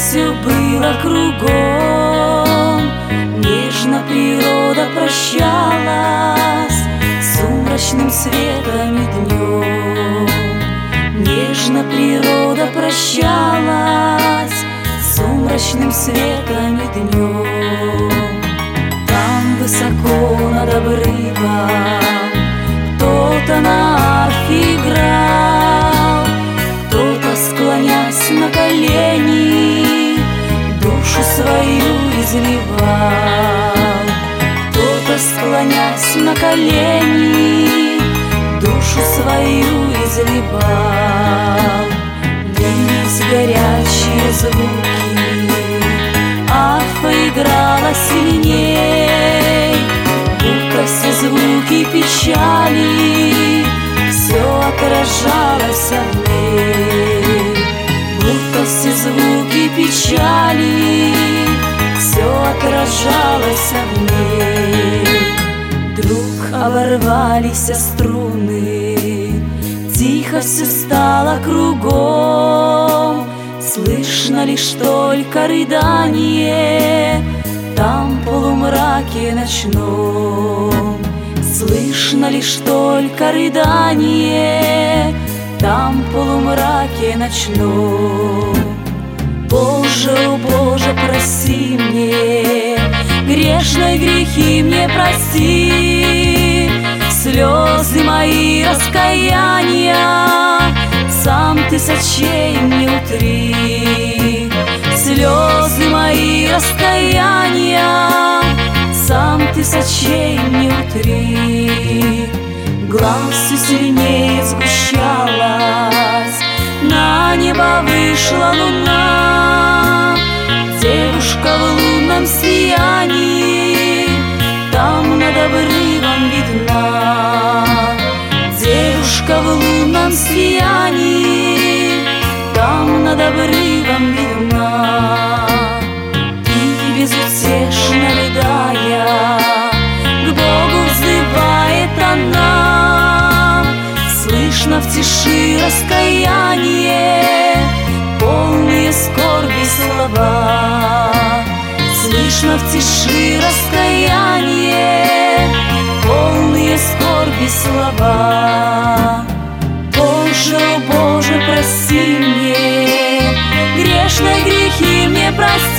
все было кругом, нежно природа прощалась с сумрачным светом и днем. Нежно природа прощалась с сумрачным светом и днем. Там высоко над обрывом кто-то на арфе играл, кто-то, склонясь на колени, душу свою изливал. Кто-то, склонясь на колени, душу свою изливал. Лились горячие звуки, арфа играла сильней, будто все звуки печали все отражалось в ней. Будто все звуки печали все отражалось в ней. Вдруг оборвались струны, тихо все стало кругом, слышно лишь только рыдание там в полумраке ночном. Слышно лишь только рыдание там в полумраке ночном. Боже, о Боже, прости мне, грешные грехи мне прости, слезы мои раскаяния сам ты с очей мне утри. Слезы мои раскаяния сам ты с очей мне утри. Глаз все сильнее сгущалась, на небо вышла луна. Девушка в лунном сиянии там над обрывом видна. Девушка в лунном сиянии там над обрывом видна. И безутешно рыдая к Богу взывает она. Слышно в тиши раскаяние, полные скорби слова. Слышно в тиши раскаяние, полные скорби слова. Боже, о Боже, прости мне, грешные грехи мне прости,